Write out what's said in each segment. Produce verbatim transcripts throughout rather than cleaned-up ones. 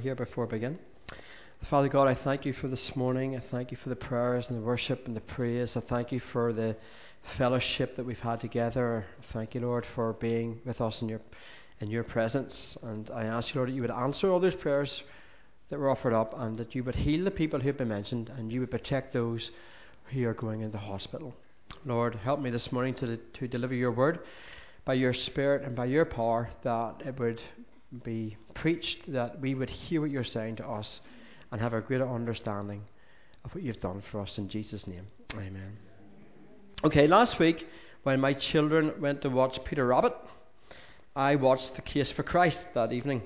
here before I begin. Father God, I thank you for this morning. I thank you for the prayers and the worship and the praise. I thank you for the fellowship that we've had together. I thank you, Lord, for being with us in your in your presence. And I ask you, Lord, that you would answer all those prayers that were offered up, and that you would heal the people who have been mentioned, and you would protect those who are going into hospital. Lord, help me this morning to to deliver your word by your Spirit and by your power, that it would be preached, that we would hear what you're saying to us and have a greater understanding of what you've done for us. In Jesus' name, amen. Okay, last week when my children went to watch Peter Rabbit, I watched The Case for Christ that evening.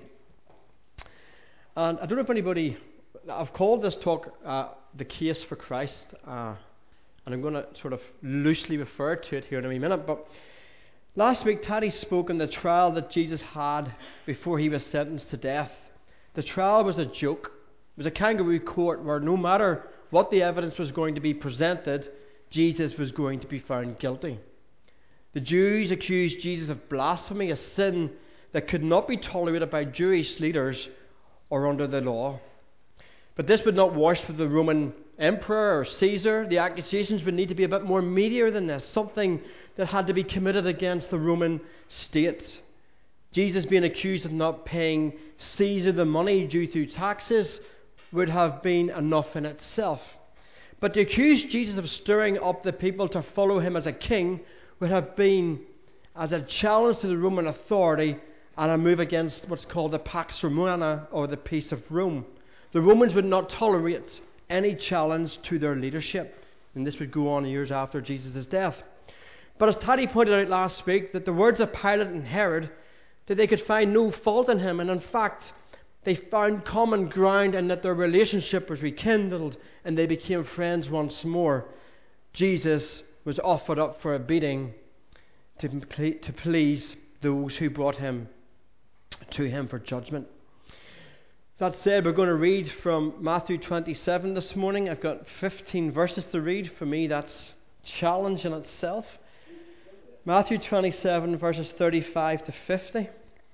And I don't know if anybody, I've called this talk uh, The Case for Christ, uh, and I'm going to sort of loosely refer to it here in a wee minute, but last week Taddy spoke on the trial that Jesus had before he was sentenced to death. The trial was a joke. It was a kangaroo court where no matter what the evidence was going to be presented, Jesus was going to be found guilty. The Jews accused Jesus of blasphemy, a sin that could not be tolerated by Jewish leaders or under the law. But this would not wash with the Roman emperor or Caesar. The accusations would need to be a bit more meatier than this, something that had to be committed against the Roman state. Jesus being accused of not paying Caesar the money due to taxes would have been enough in itself. But to accuse Jesus of stirring up the people to follow him as a king would have been as a challenge to the Roman authority and a move against what's called the Pax Romana, or the peace of Rome. The Romans would not tolerate any challenge to their leadership, and this would go on years after Jesus' death. But as Taddy pointed out last week, that the words of Pilate and Herod, that they could find no fault in him, and in fact they found common ground, and that their relationship was rekindled and they became friends once more. Jesus was offered up for a beating to, to please those who brought him to him for judgment. That said, we're going to read from Matthew twenty-seven this morning. I've got fifteen verses to read. For me, that's a challenge in itself. Matthew twenty-seven, verses thirty-five to fifty.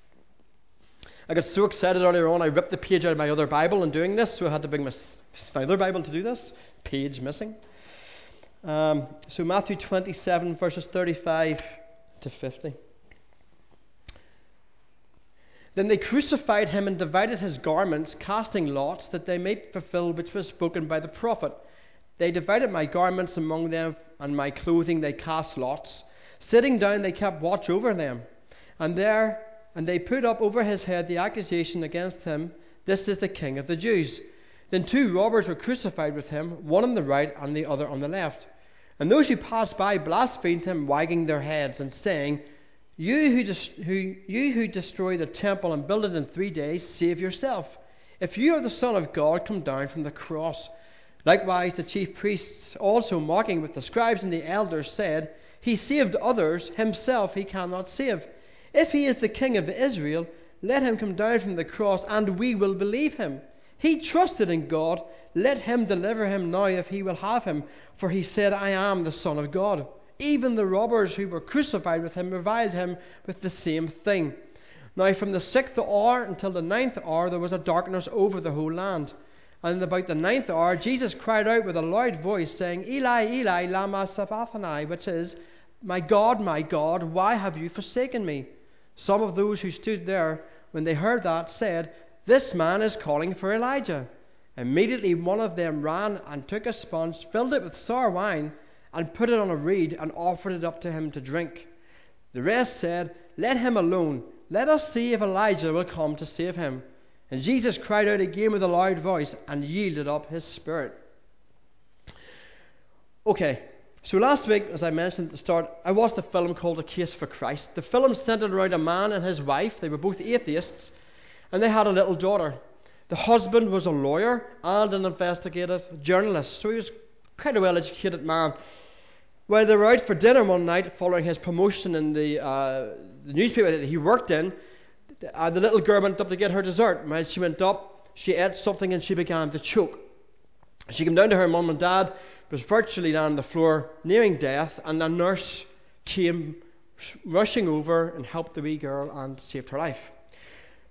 I got so excited earlier on, I ripped the page out of my other Bible in doing this, so I had to bring my, my other Bible to do this. Page missing. Um, so Matthew twenty-seven, verses thirty-five to fifty. Then they crucified him and divided his garments, casting lots, that they might fulfill which was spoken by the prophet. They divided my garments among them, and my clothing they cast lots. Sitting down, they kept watch over them. And there, and they put up over his head the accusation against him, "This is the King of the Jews." Then two robbers were crucified with him, one on the right and the other on the left. And those who passed by blasphemed him, wagging their heads and saying, You who, des- who, you who destroy the temple and build it in three days, save yourself. If you are the Son of God, come down from the cross. Likewise the chief priests, also mocking with the scribes and the elders, said, He saved others, himself he cannot save. If he is the King of Israel, let him come down from the cross, and we will believe him. He trusted in God. Let him deliver him now if he will have him. For he said, I am the Son of God. Even the robbers who were crucified with him reviled him with the same thing. Now from the sixth hour until the ninth hour there was a darkness over the whole land. And about the ninth hour Jesus cried out with a loud voice, saying, Eli, Eli, lama sabachthani, which is, My God, my God, why have you forsaken me? Some of those who stood there, when they heard that, said, This man is calling for Elijah. Immediately one of them ran and took a sponge, filled it with sour wine, and put it on a reed, and offered it up to him to drink. The rest said, Let him alone. Let us see if Elijah will come to save him. And Jesus cried out again with a loud voice, and yielded up his spirit. Okay, so last week, as I mentioned at the start, I watched a film called A Case for Christ. The film centered around a man and his wife. They were both atheists, and they had a little daughter. The husband was a lawyer and an investigative journalist, so he was quite a well-educated man. While they were out for dinner one night following his promotion in the, uh, the newspaper that he worked in, uh, the little girl went up to get her dessert. While she went up, she ate something and she began to choke. She came down to her mum and dad, was virtually down on the floor, nearing death, and a nurse came rushing over and helped the wee girl and saved her life.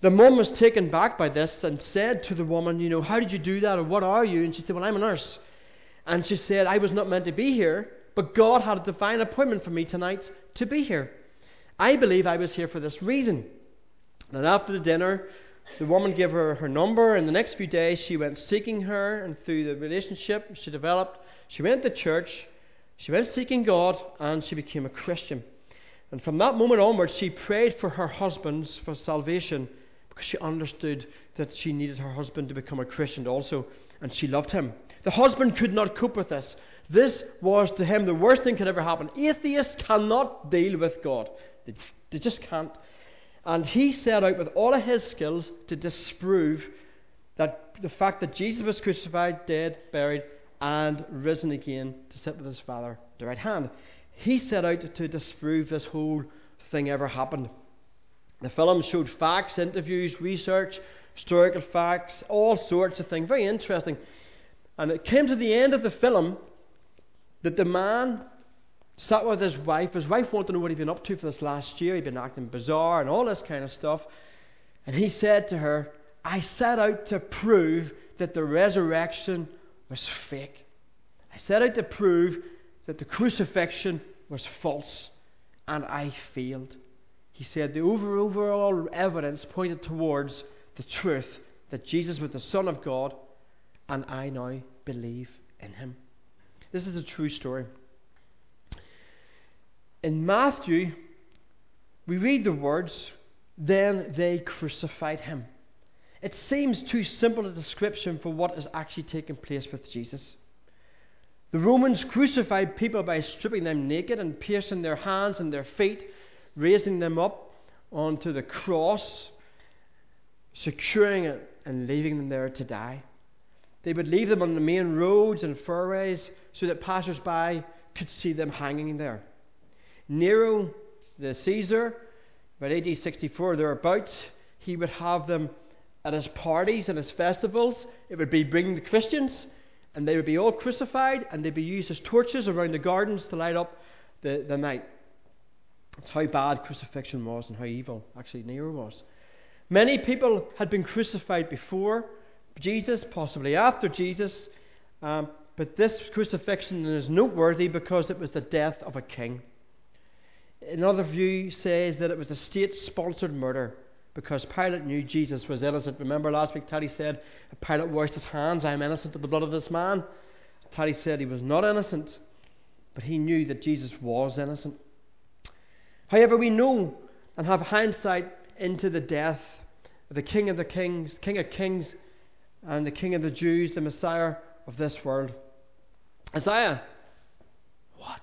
The mum was taken back by this and said to the woman, you know, how did you do that, or what are you? And she said, well, I'm a nurse. And she said, I was not meant to be here, but God had a divine appointment for me tonight to be here. I believe I was here for this reason. And after the dinner, the woman gave her her number, and the next few days she went seeking her, and through the relationship she developed, she went to church, she went seeking God, and she became a Christian. And from that moment onwards, she prayed for her husband for salvation, because she understood that she needed her husband to become a Christian also, and she loved him. The husband could not cope with this. This was to him the worst thing could ever happen. Atheists cannot deal with God. They, they just can't. And he set out with all of his skills to disprove that the fact that Jesus was crucified, dead, buried, and risen again to sit with his Father at the right hand. He set out to disprove this whole thing ever happened. The film showed facts, interviews, research, historical facts, all sorts of things. Very interesting. And it came to the end of the film that the man sat with his wife. His wife wanted to know what he'd been up to for this last year. He'd been acting bizarre and all this kind of stuff. And he said to her, I set out to prove that the resurrection was fake. I set out to prove that the crucifixion was false. And I failed. He said the over, overall evidence pointed towards the truth that Jesus was the Son of God, and I now believe in him. This is a true story. In Matthew, we read the words, then they crucified him. It seems too simple a description for what is actually taking place with Jesus. The Romans crucified people by stripping them naked and piercing their hands and their feet, raising them up onto the cross, securing it and leaving them there to die. They would leave them on the main roads and fairways so that passers-by could see them hanging there. Nero, the Caesar, about A D sixty-four thereabouts, he would have them at his parties and his festivals. It would be bringing the Christians, and they would be all crucified, and they'd be used as torches around the gardens to light up the, the night. That's how bad crucifixion was and how evil actually Nero was. Many people had been crucified before Jesus, possibly after Jesus, um, but this crucifixion is noteworthy because it was the death of a king. Another view says that it was a state-sponsored murder because Pilate knew Jesus was innocent. Remember last week Taddy said, Pilate washed his hands, I am innocent of the blood of this man. Taddy said he was not innocent, but he knew that Jesus was innocent. However, we know and have hindsight into the death of the King of the Kings, King of Kings, and the King of the Jews, the Messiah of this world. Isaiah, what?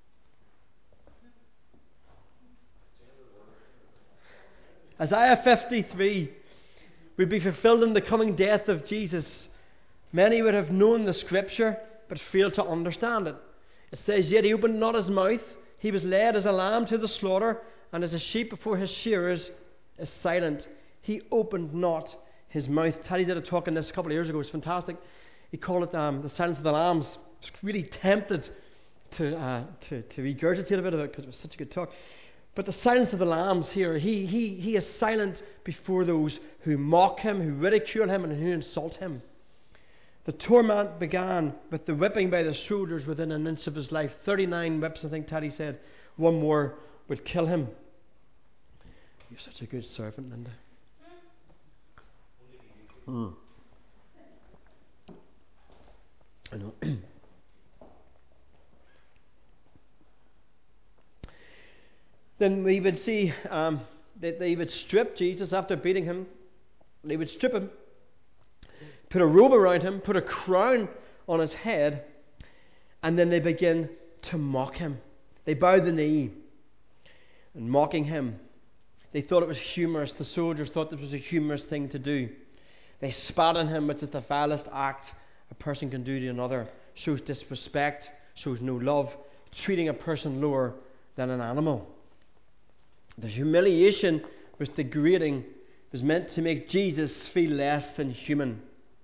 Isaiah fifty-three would be fulfilled in the coming death of Jesus. Many would have known the scripture, but failed to understand it. It says, yet he opened not his mouth. He was led as a lamb to the slaughter, and as a sheep before his shearers is silent. He opened not his mouth. Teddy did a talk on this a couple of years ago. It was fantastic. He called it um, the silence of the lambs. I was really tempted to, uh, to, to regurgitate a bit of it because it was such a good talk. But the silence of the lambs here, he, he, he is silent before those who mock him, who ridicule him, and who insult him. The torment began with the whipping by the soldiers within an inch of his life. thirty-nine whips, I think Taddy said. One more would kill him. You're such a good servant, Linda. Hmm. I know. Then we would see um, that they would strip Jesus after beating him. They would strip him, put a robe around him, put a crown on his head, and then they begin to mock him. They bow the knee and mocking him. They thought it was humorous. The soldiers thought this was a humorous thing to do. They spat on him, which is the vilest act a person can do to another. Shows disrespect, shows no love, treating a person lower than an animal. The humiliation was degrading, was meant to make Jesus feel less than human.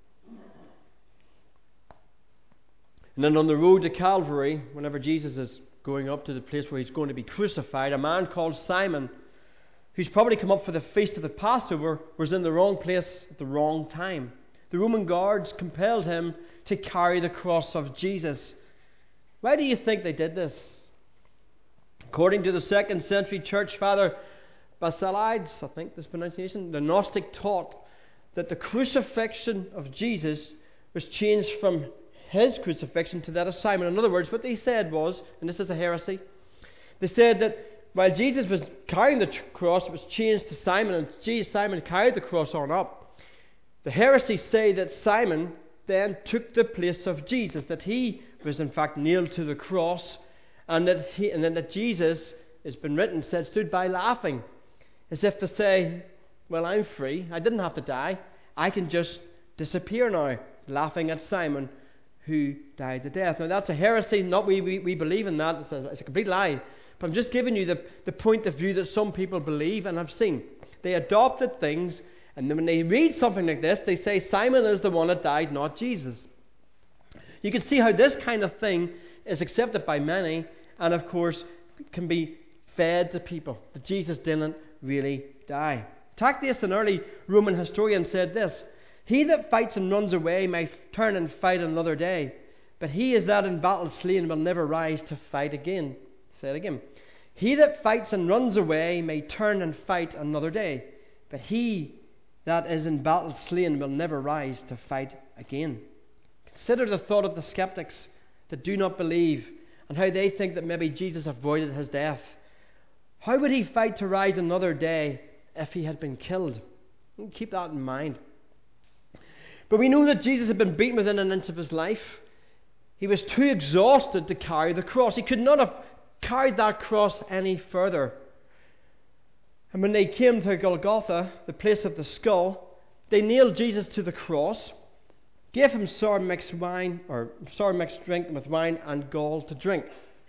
And then on the road to Calvary, whenever Jesus is going up to the place where he's going to be crucified, a man called Simon who's probably come up for the feast of the Passover, was in the wrong place at the wrong time. The Roman guards compelled him to carry the cross of Jesus. Why do you think they did this? According to the second century church father Basilides, I think this pronunciation, the Gnostic taught that the crucifixion of Jesus was changed from his crucifixion to that of Simon. In other words, what they said was, and this is a heresy, they said that while Jesus was carrying the tr- cross, it was changed to Simon, and Jesus, Simon carried the cross on up. The heresies say that Simon then took the place of Jesus, that he was in fact nailed to the cross, and that he, and then that Jesus, it's been written, said, stood by laughing, as if to say, well, I'm free, I didn't have to die, I can just disappear now, laughing at Simon, who died to death. Now that's a heresy, not we, we, we believe in that, it's a, it's a complete lie, but I'm just giving you the, the point of view that some people believe, and I've seen. They adopted things, and then when they read something like this, they say Simon is the one that died, not Jesus. You can see how this kind of thing is accepted by many, and of course can be fed to people, that Jesus didn't really die. Tacitus, an early Roman historian, said this: "He that fights and runs away may turn and fight another day, but he is that in battle slain will never rise to fight again." Say it again. "He that fights and runs away may turn and fight another day, but he that is in battle slain will never rise to fight again." Consider the thought of the skeptics that do not believe, and how they think that maybe Jesus avoided his death. How would he fight to rise another day if he had been killed? Keep that in mind. But we know that Jesus had been beaten within an inch of his life. He was too exhausted to carry the cross. He could not have carried that cross any further. And when they came to Golgotha, the place of the skull, they nailed Jesus to the cross, gave him sour mixed wine, or sour mixed drink with wine and gall to drink.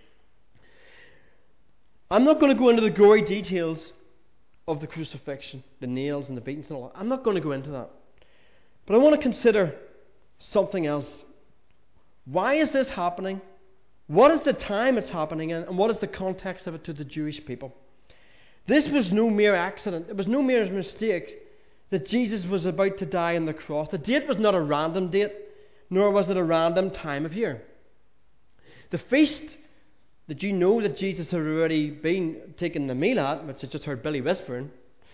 I'm not going to go into the gory details of the crucifixion, the nails and the beatings and all that. I'm not going to go into that. But I want to consider something else. Why is this happening? What is the time it's happening in? And what is the context of it to the Jewish people? This was no mere accident. It was no mere mistake that Jesus was about to die on the cross. The date was not a random date, nor was it a random time of year. The feast that you know that Jesus had already been taking the meal at, which I just heard Billy whispering,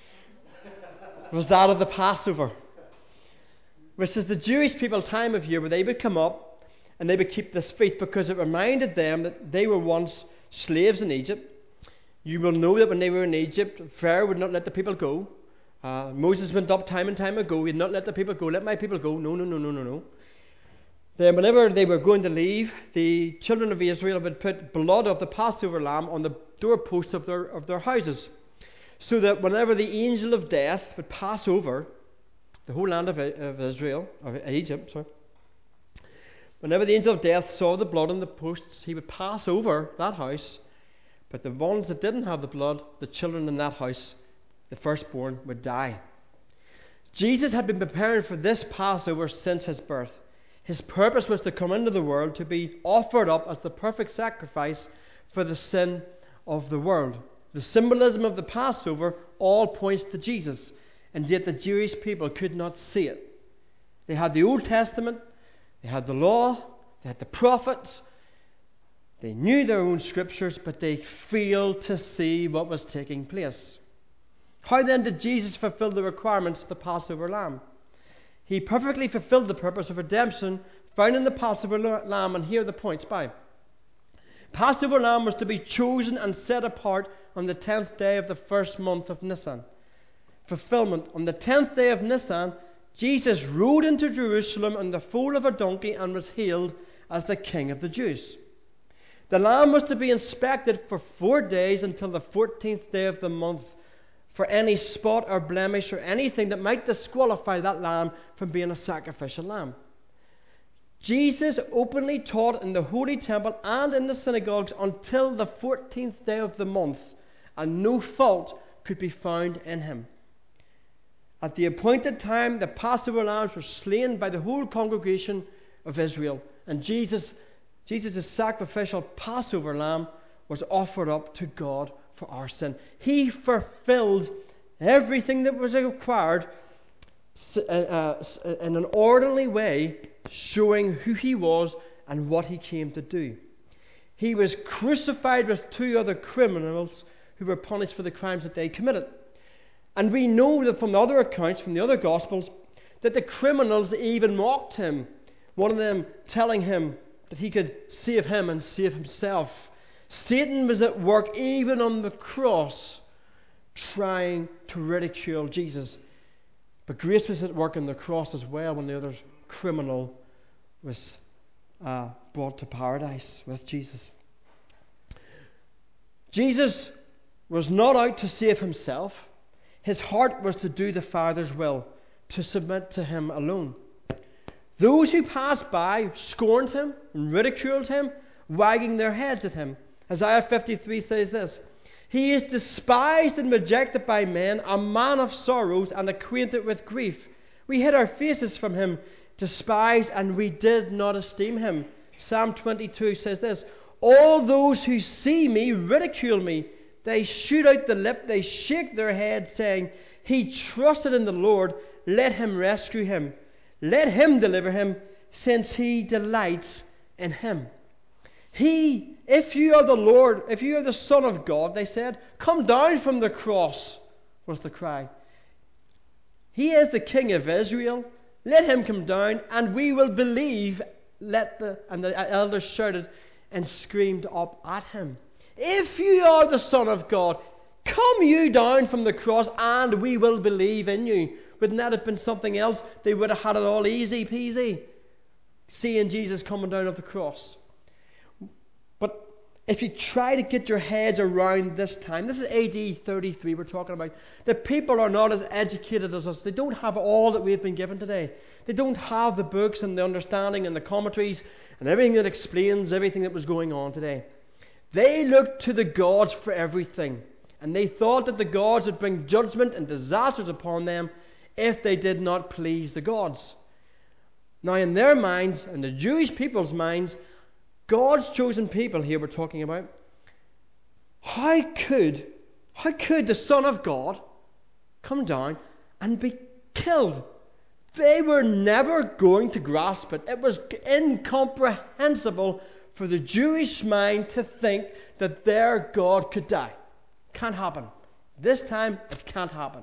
was that of the Passover, which is the Jewish people time of year where they would come up and they would keep this feast because it reminded them that they were once slaves in Egypt. You will know that when they were in Egypt, Pharaoh would not let the people go. Uh, Moses went up time and time ago. He did not let the people go. Let my people go. No, no, no, no, no, no. Then whenever they were going to leave, the children of Israel would put blood of the Passover lamb on the doorpost of their, of their houses, so that whenever the angel of death would pass over the whole land of, of Israel, of Egypt, sorry, whenever the angel of death saw the blood on the posts, he would pass over that house. But the ones that didn't have the blood, the children in that house, the firstborn, would die. Jesus had been preparing for this Passover since his birth. His purpose was to come into the world to be offered up as the perfect sacrifice for the sin of the world. The symbolism of the Passover all points to Jesus, and yet the Jewish people could not see it. They had the Old Testament, they had the law, they had the prophets, they knew their own scriptures, but they failed to see what was taking place. How then did Jesus fulfill the requirements of the Passover lamb? He perfectly fulfilled the purpose of redemption found in the Passover lamb, and here are the points by. Passover lamb was to be chosen and set apart on the tenth day of the first month of Nisan. Fulfillment. On the tenth day of Nisan, Jesus rode into Jerusalem on the foal of a donkey and was hailed as the King of the Jews. The lamb was to be inspected for four days until the fourteenth day of the month for any spot or blemish or anything that might disqualify that lamb from being a sacrificial lamb. Jesus openly taught in the holy temple and in the synagogues until the fourteenth day of the month, and no fault could be found in him. At the appointed time, the Passover lambs were slain by the whole congregation of Israel, and Jesus, Jesus' sacrificial Passover lamb was offered up to God for our sin. He fulfilled everything that was required uh, uh, in an orderly way, showing who He was and what He came to do. He was crucified with two other criminals who were punished for the crimes that they committed. And we know that from the other accounts, from the other Gospels, that the criminals even mocked Him. One of them telling Him that He could save him and save himself. Satan was at work even on the cross, trying to ridicule Jesus. But grace was at work on the cross as well when the other criminal was uh, brought to paradise with Jesus. Jesus was not out to save Himself. His heart was to do the Father's will, to submit to Him alone. Those who passed by scorned Him and ridiculed Him, wagging their heads at Him. Isaiah fifty-three says this: He is despised and rejected by men, a man of sorrows and acquainted with grief. We hid our faces from Him, despised, and we did not esteem Him. Psalm twenty-two says this: All those who see me ridicule me. They shoot out the lip, they shake their head, saying, He trusted in the Lord, let Him rescue him. Let Him deliver him, since He delights in Him. He, if you are the Lord, if you are the Son of God, they said, come down from the cross, was the cry. He is the King of Israel. Let Him come down, and we will believe. Let the and the elders shouted and screamed up at Him. If you are the Son of God, come you down from the cross, and we will believe in you. Wouldn't that have been something else? They would have had it all easy peasy, seeing Jesus coming down off the cross. But if you try to get your heads around this time, this is A D thirty-three we're talking about. The people are not as educated as us. They don't have all that we've been given today. They don't have the books and the understanding and the commentaries and everything that explains everything that was going on today. They looked to the gods for everything, and they thought that the gods would bring judgment and disasters upon them if they did not please the gods. Now, in their minds, in the Jewish people's minds, God's chosen people here we're talking about, how could, how could the Son of God come down and be killed? They were never going to grasp it. It was incomprehensible for the Jewish mind to think that their God could die. Can't happen. This time, it can't happen.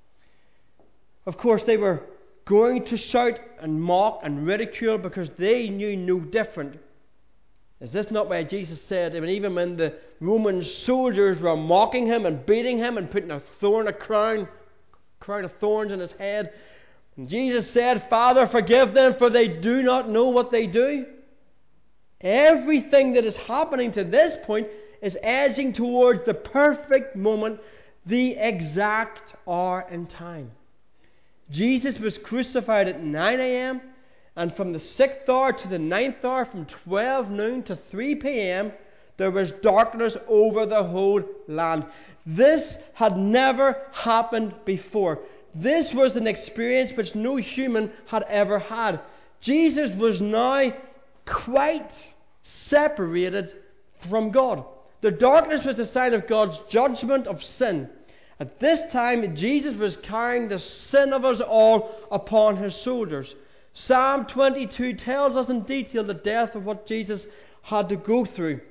Of course, they were going to shout and mock and ridicule because they knew no different. Is this not why Jesus said, I mean, even when the Roman soldiers were mocking Him and beating Him and putting a thorn, a crown, crown of thorns in His head, and Jesus said, Father, forgive them, for they do not know what they do. Everything that is happening to this point is edging towards the perfect moment, the exact hour and time. Jesus was crucified at nine a.m. and from the sixth hour to the ninth hour, from twelve noon to three p.m., there was darkness over the whole land. This had never happened before. This was an experience which no human had ever had. Jesus was now quite separated from God. The darkness was a sign of God's judgment of sin. At this time, Jesus was carrying the sin of us all upon His shoulders. Psalm twenty-two tells us in detail the depth of what Jesus had to go through,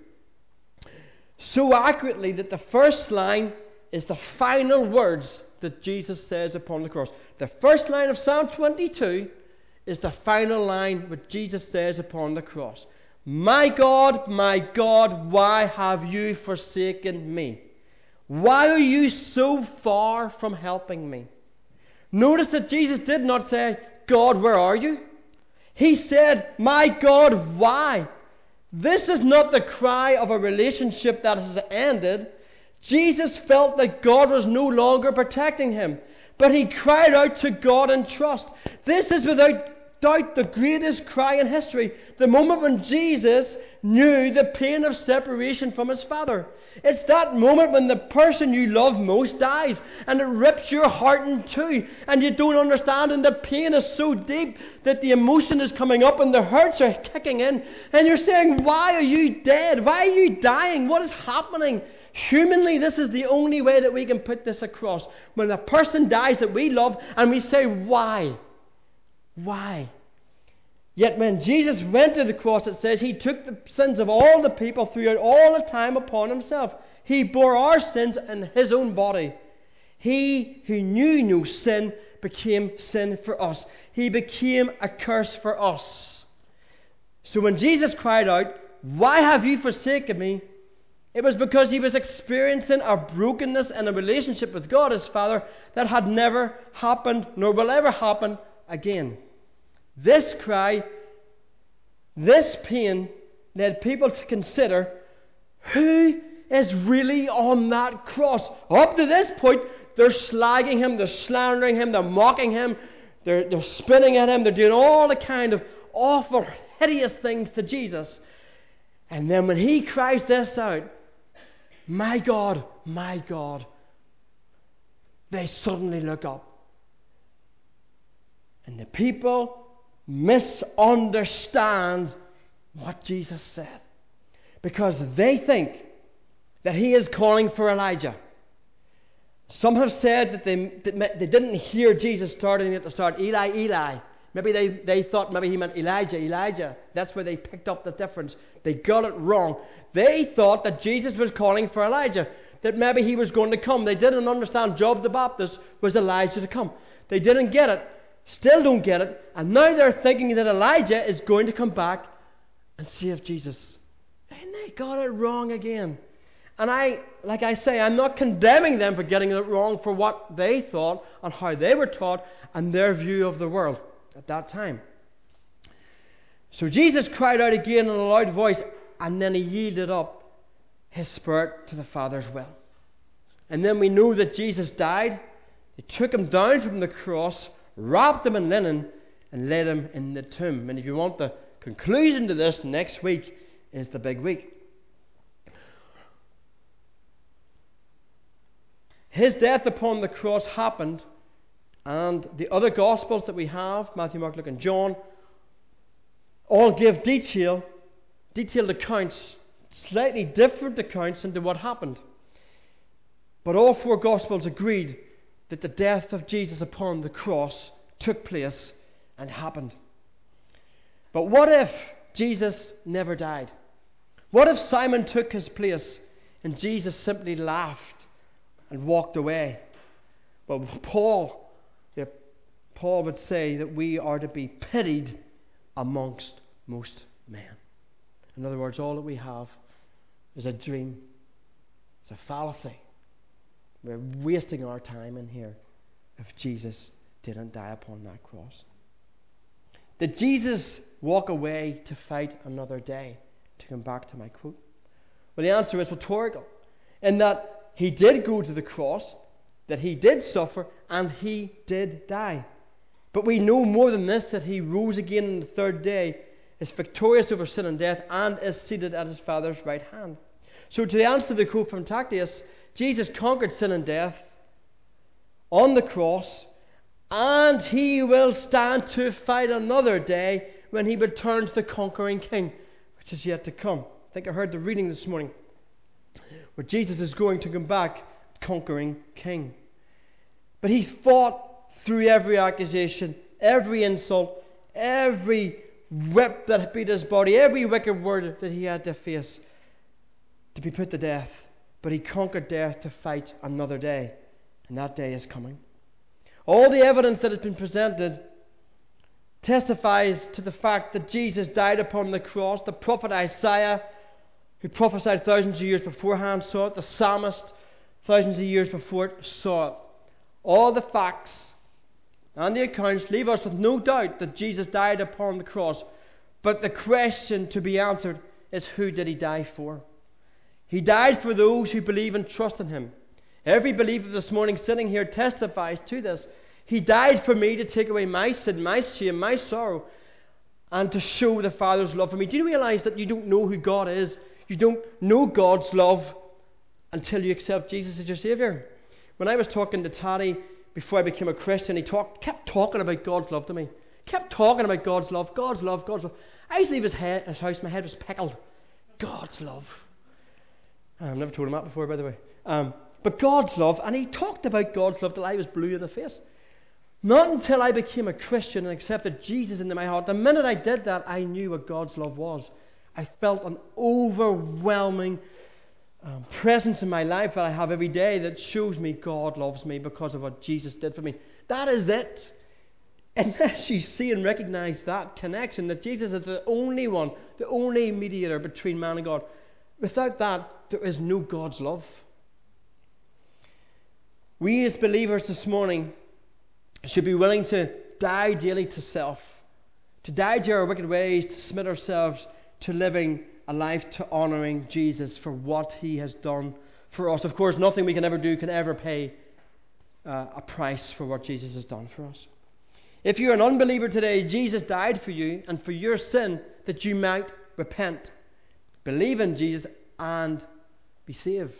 so accurately that the first line is the final words that Jesus says upon the cross. The first line of Psalm twenty-two is the final line what Jesus says upon the cross. My God, my God, why have you forsaken me? Why are you so far from helping me? Notice that Jesus did not say, God, where are you? He said, my God, why? This is not the cry of a relationship that has ended. Jesus felt that God was no longer protecting him, but he cried out to God in trust. This is without doubt the greatest cry in history. The moment when Jesus knew the pain of separation from his Father. It's that moment when the person you love most dies, and it rips your heart in two, and you don't understand, and the pain is so deep that the emotion is coming up and the hurts are kicking in, and you're saying, why are you dead? Why are you dying? What is happening? Humanly, this is the only way that we can put this across. When a person dies that we love, and we say, why? Why? Yet when Jesus went to the cross, it says he took the sins of all the people throughout all the time upon himself. He bore our sins in his own body. He who knew no sin became sin for us. He became a curse for us. So when Jesus cried out, why have you forsaken me? It was because he was experiencing a brokenness in a relationship with God his Father that had never happened nor will ever happen again. This cry, this pain led people to consider who is really on that cross. Up to this point, they're slagging him, they're slandering him, they're mocking him, they're, they're spitting at him, they're doing all the kind of awful, hideous things to Jesus. And then when he cries this out, my God, my God, they suddenly look up. And the people misunderstand what Jesus said, because they think that he is calling for Elijah. Some have said that they, that they didn't hear Jesus starting at the start, Eli, Eli. Maybe they, they thought maybe he meant Elijah, Elijah. That's where they picked up the difference. They got it wrong. They thought that Jesus was calling for Elijah, that maybe he was going to come. They didn't understand John the Baptist was Elijah to come. They didn't get it, still don't get it, and now they're thinking that Elijah is going to come back and save Jesus. And they got it wrong again. And I, like I say, I'm not condemning them for getting it wrong for what they thought and how they were taught and their view of the world at that time. So Jesus cried out again in a loud voice, and then he yielded up his spirit to the Father's will. And then we know that Jesus died. They took him down from the cross, wrapped him in linen, and laid him in the tomb. And if you want the conclusion to this, next week is the big week. His death upon the cross happened, and the other Gospels that we have, Matthew, Mark, Luke, and John, all give detail, detailed accounts, slightly different accounts into what happened. But all four Gospels agreed that the death of Jesus upon the cross took place and happened. But what if Jesus never died? What if Simon took his place and Jesus simply laughed and walked away? Well, Paul, yeah, Paul would say that we are to be pitied amongst most men. In other words, all that we have is a dream. It's a fallacy. We're wasting our time in here if Jesus didn't die upon that cross. Did Jesus walk away to fight another day? To come back to my quote. Well, the answer is rhetorical, in that he did go to the cross, that he did suffer, and he did die. But we know more than this, that he rose again on the third day, is victorious over sin and death, and is seated at his Father's right hand. So to answer the quote from Tacitus, Jesus conquered sin and death on the cross, and he will stand to fight another day when he returns the conquering king, which is yet to come. I think I heard the reading this morning where Jesus is going to come back conquering king. But he fought through every accusation, every insult, every whip that beat his body, every wicked word that he had to face to be put to death. But he conquered death to fight another day, and that day is coming. All the evidence that has been presented testifies to the fact that Jesus died upon the cross. The prophet Isaiah, who prophesied thousands of years beforehand, saw it. The psalmist, thousands of years before it, saw it. All the facts and the accounts leave us with no doubt that Jesus died upon the cross. But the question to be answered is, who did he die for? He died for those who believe and trust in him. Every believer this morning sitting here testifies to this. He died for me to take away my sin, my shame, my sorrow, and to show the Father's love for me. Do you realize that you don't know who God is? You don't know God's love until you accept Jesus as your Saviour. When I was talking to Taddy before I became a Christian, he talked, kept talking about God's love to me. Kept talking about God's love, God's love, God's love. I used to leave his, head, his house, my head was pickled. God's love. I've never told him that before, by the way. Um, but God's love, and he talked about God's love till I was blue in the face. Not until I became a Christian and accepted Jesus into my heart. The minute I did that, I knew what God's love was. I felt an overwhelming um, presence in my life that I have every day that shows me God loves me because of what Jesus did for me. That is it. Unless you see and recognize that connection, that Jesus is the only one, the only mediator between man and God. Without that, there is no God's love. We as believers this morning should be willing to die daily to self, to die to our wicked ways, to submit ourselves to living a life to honouring Jesus for what he has done for us. Of course, nothing we can ever do can ever pay uh, a price for what Jesus has done for us. If you're an unbeliever today, Jesus died for you and for your sin that you might repent, believe in Jesus and be saved.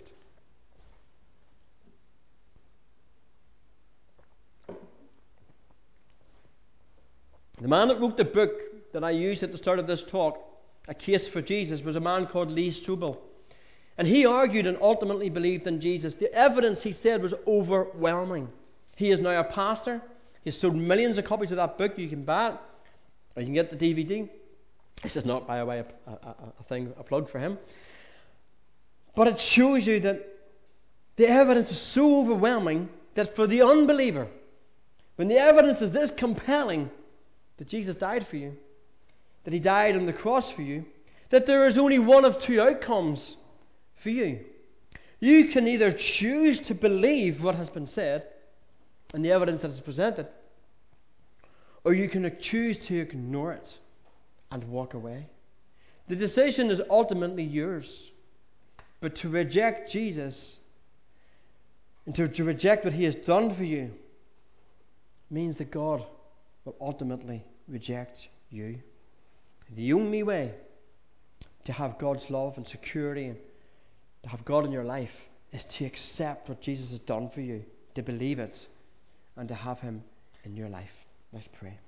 The man that wrote the book that I used at the start of this talk, A Case for Jesus, was a man called Lee Strobel. And he argued and ultimately believed in Jesus. The evidence, he said, was overwhelming. He is now a pastor. He's sold millions of copies of that book. You can buy it, or you can get the D V D. This is not, by the way, a, a, a thing, a plug for him. But it shows you that the evidence is so overwhelming that for the unbeliever, when the evidence is this compelling, that Jesus died for you, that he died on the cross for you, that there is only one of two outcomes for you. You can either choose to believe what has been said and the evidence that is presented, or you can choose to ignore it and walk away. The decision is ultimately yours. But to reject Jesus and to, to reject what he has done for you means that God will ultimately reject you. The only way to have God's love and security and to have God in your life is to accept what Jesus has done for you, to believe it, and to have him in your life. Let's pray.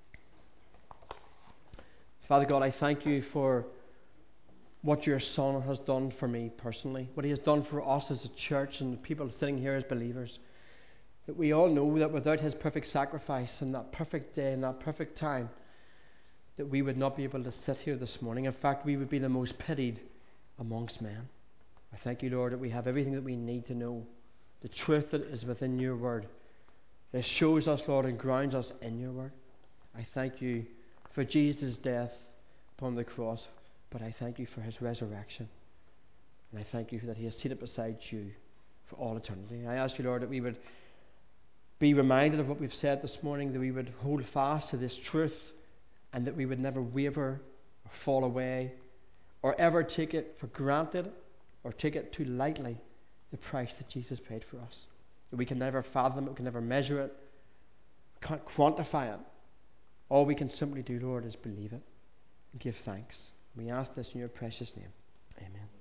Father God, I thank you for what your Son has done for me personally, what he has done for us as a church and the people sitting here as believers. That we all know that without his perfect sacrifice and that perfect day and that perfect time, that we would not be able to sit here this morning. In fact, we would be the most pitied amongst men. I thank you, Lord, that we have everything that we need to know, the truth that is within your word, that shows us, Lord, and grounds us in your word. I thank you for Jesus' death upon the cross, but I thank you for his resurrection. And I thank you that he is seated beside you for all eternity. I ask you, Lord, that we would be reminded of what we've said this morning, that we would hold fast to this truth, and that we would never waver or fall away or ever take it for granted or take it too lightly, the price that Jesus paid for us. That we can never fathom it, we can never measure it, can't quantify it. All we can simply do, Lord, is believe it and give thanks. We ask this in your precious name. Amen.